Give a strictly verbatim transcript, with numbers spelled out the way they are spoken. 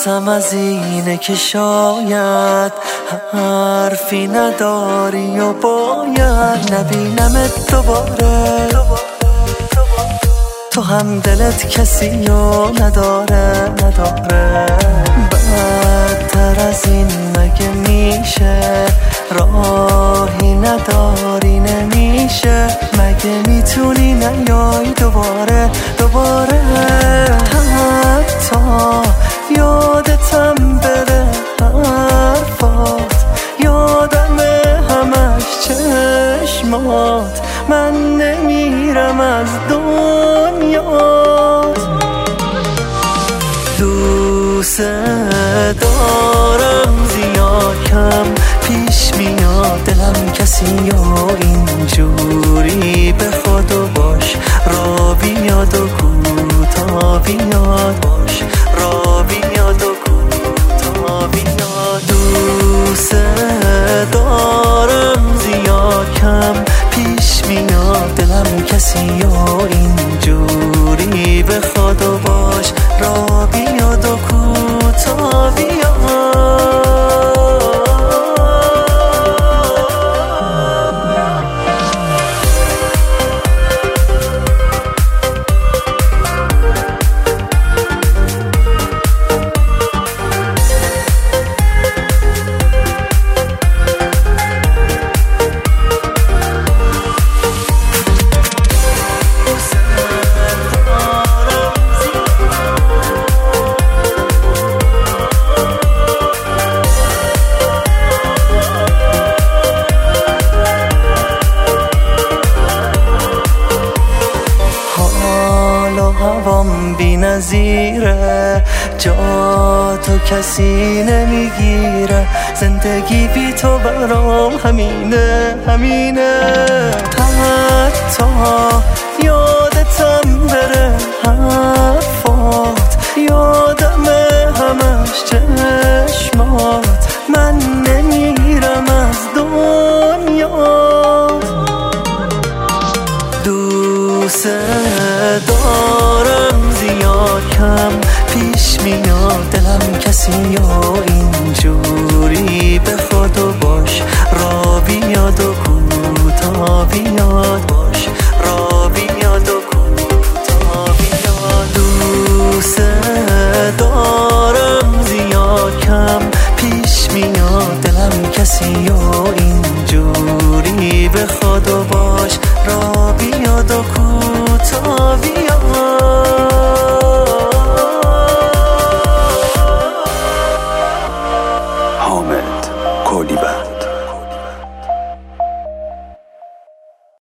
ترسم از اینه که شاید حرفی نداری و باید نبینمت دوباره. تو هم دلت کسی رو نداره نداره بدتر از این مگه میشه؟ راهی نداری نمیشه مگه میتونی نیای دوباره دوباره؟ حتی یادتم بره حرفات، یادمه همش چشمات، من نمیرم از دنیا. دوست دارم زیاد کم پیش میاد دلم کسی یا اینجوری به خودو باش را بیاد و کوتا بیاد باش را بیاد و کوتا بیاد. دوست دارم زیاد کم پیش میاد دلم کسی یا اینجوری به خودو باش را بیاد و کوتا بیاد. هوام بی نظیره جا تو کسی نمیگیره زندگی بی تو برام همینه همینه. حتی یادتم بره حرفات، یادمه همش چشمات، من نمیرم از دنیا. دوست دارم زیاد کم پیش میاد دلم کسی یا اینجوری به خودو باش را بیاد و کوتا بیاد باش را بیاد و کوتا بیاد. دوست دارم زیاد کم پیش میاد دلم کسی یا اینجوری به خودو باش را بیاد و کوتا بیاد.